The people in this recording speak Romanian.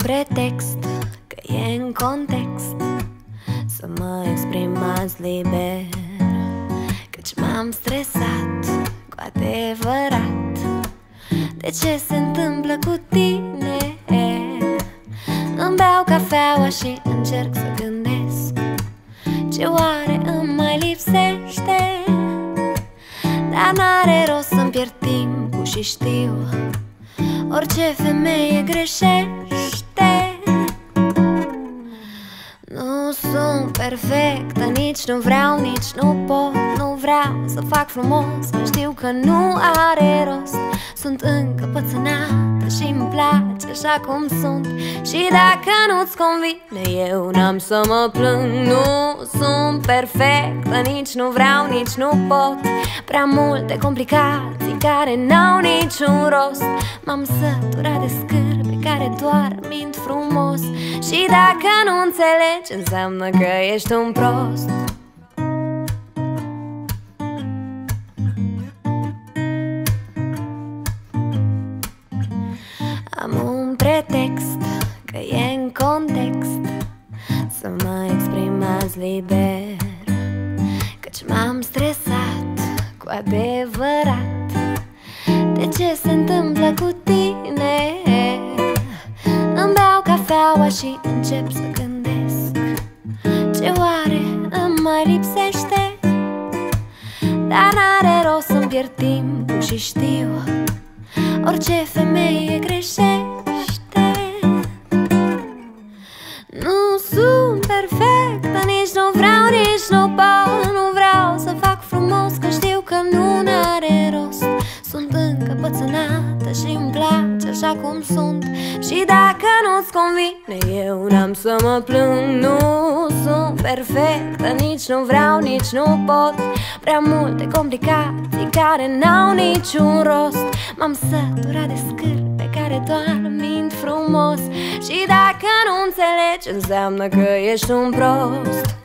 pretext că e în context să mă exprim azi liber, căci m-am stresat cu adevărat de ce se întâmplă cu tine. Îmi beau cafeaua și încerc să gândesc ce oare îmi mai lipsește, dar n-are rost să-mi pierd timpul și știu orice femeie greșește. Nu sunt perfectă, nici nu vreau, nici nu pot. Nu vreau să fac frumos, că știu că nu are rost. Sunt încăpățânată și-mi place așa cum sunt, și dacă nu-ți convine, eu n-am să mă plâng. Nu sunt perfectă, nici nu vreau, nici nu pot. Prea multe complicații care n-au niciun rost. M-am săturat de scârbe care doar mint frumos, și dacă nu înțelegi, înseamnă că ești un prost. Am un pretext că e în context să mă exprim azi liber, căci m-am stresat cu adevărat de ce se întâmplă cu tine. Îmi beau cafeaua și încep să gândesc ce oare îmi mai lipsește, dar n-are rost să-mi pierd timpul și știu orice femeie greșește. Nu sunt perfectă, nici nu vreau, nici nu pot. Nu vreau să fac frumos, că știu că nu n-are rost. Sunt încăpățânată și-mi place așa cum sunt, și dacă nu-ți convine, eu n-am să mă plâng. Nu sunt perfectă, nici nu vreau, nici nu pot. Prea multe complicații care n-au niciun rost. M-am săturat de scârbe care doar mint frumos, și dacă nu înțelegi, înseamnă că ești un prost.